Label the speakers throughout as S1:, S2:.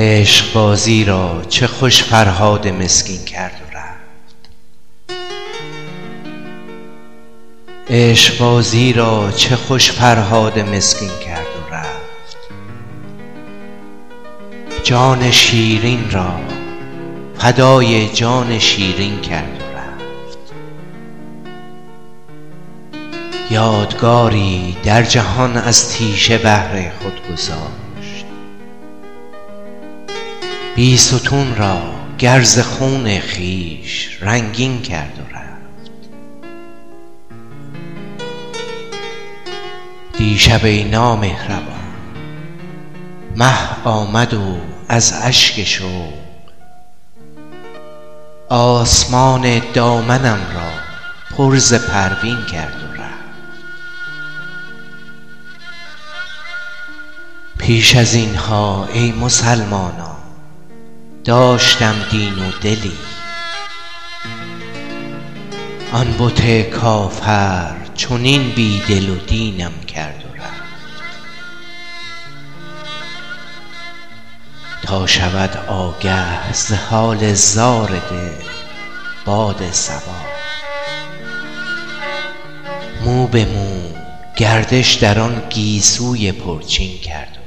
S1: عشق بازی را چه خوش فرهاد مسکین کرد و رفت. عشق بازی را چه خوش فرهاد مسکین کرد و رفت. جان شیرین را فدای جان شیرین کرد و رفت. یادگاری در جهان از تیشه بهر خود گذاشت. بیستون را گر ز خون خویش رنگین کرد و رفت. دیشب ای نامهربان مه آمد و از اشک شوق آسمان دامنم را پر ز پروین کرد و رفت. پیش از اینها ای مسلمانان داشتم دین و دلی، آن بت کافر چنین بی دل و دینم کرد و رفت. تا شود آگه ز حال زار دل باد صبا، مو به مو گردش در آن گیسوی پرچین کرد و رفت.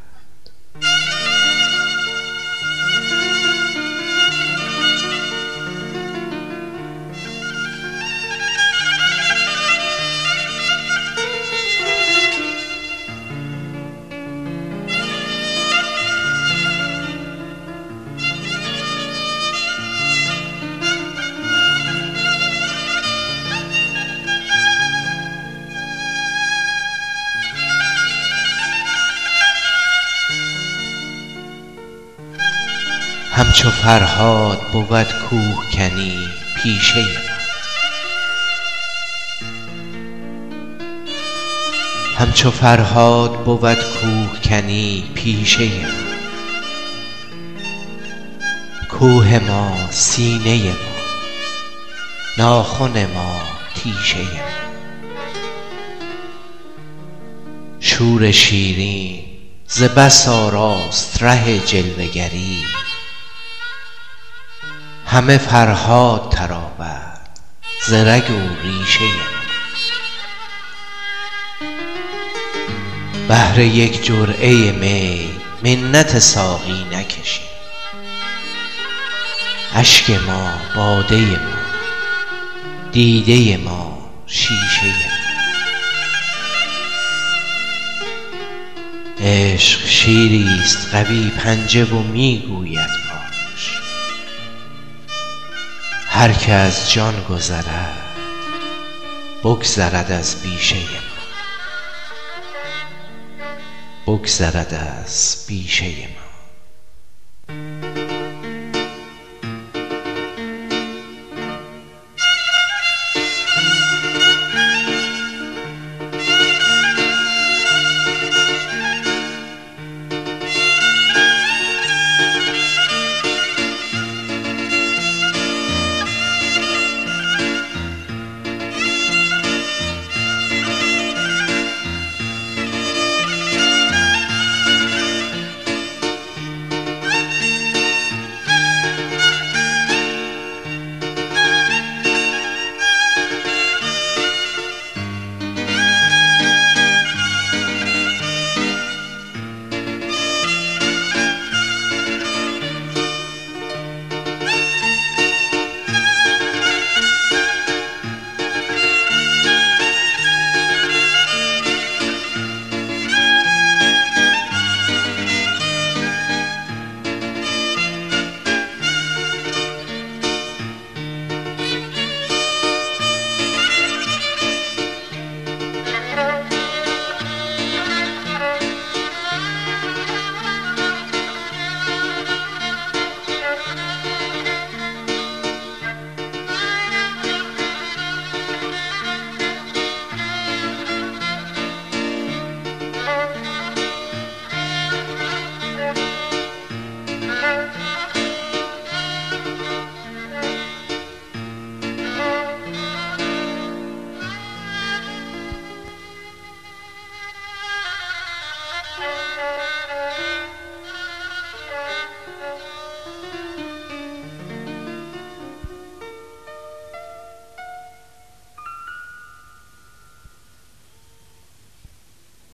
S1: همچو فرهاد بود کوهکنی پیشه ما، همچو فرهاد بود کوهکنی پیشه ما. کوه ما سینه ما، ناخن ما تیشه ما. شور شیرین ز بس آراست ره جلوه گری، همه فرهاد تراورد ز رگ و ریشه ما. بهر یک جرعه می منت ساقی نکشیم، اشک ما باده ما دیده ما شیشه ما. عشق شیریست قوی پنجه و میگوید هر که از جان گذرد بگذرد از بیشه ما، بگذرد از بیشه ما.